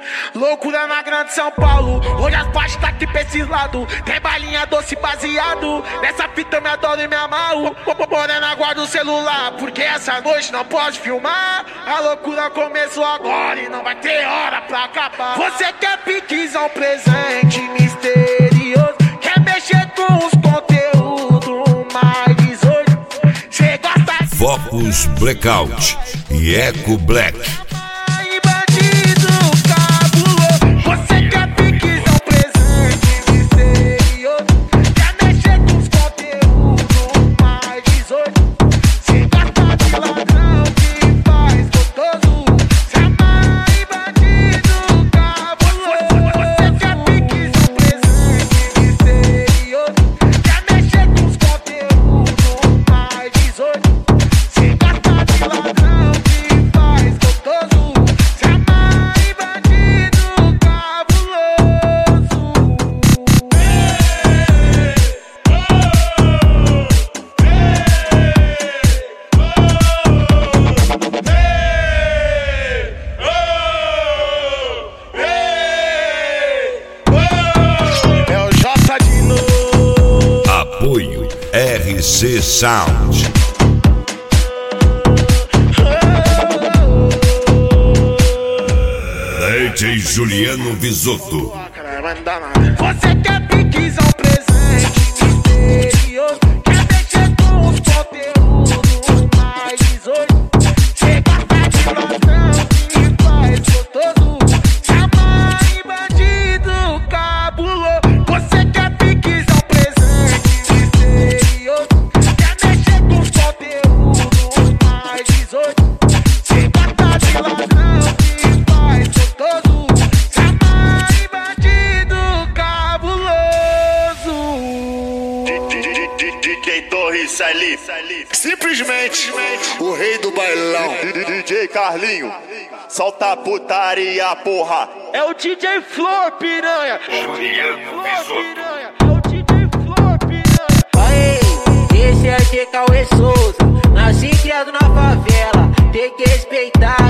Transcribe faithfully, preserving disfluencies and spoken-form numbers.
Loucura na grande São Paulo, hoje as baixas tá aqui pra esses lados. Tem balinha doce baseado, nessa fita eu me adoro e me amarro. Morena, guarda o celular, porque essa noite não pode filmar. A loucura começou agora e não vai ter hora pra acabar. Você quer piquezão, presente misterioso, quer mexer com os conteúdos mais dezoito. Cê gosta de Focus Blackout e Eco Black. Apoio R C Sound. D J Juliano Visotto. Você quer piquezão, presente misterioso, quer mexer com os conteúdos mais dezoito. Cê gosta de ladrão que faz gostoso, chama em bandido cabuloso. Você quer piquezão, presente misterioso, quer mexer com os conteúdos mais dezoito. Cê gosta de ladrão que faz gostoso, chama em bandido cabuloso. D J Torres Salif, Simplesmente o rei do bailão. D J Carlinho, solta a putaria, porra. É o D J Flor, piranha. Juliano Visotto. É o D J Flor, piranha. Aê, esse é o G Cauê Souza, nasci e criado na favela, tem que respeitar.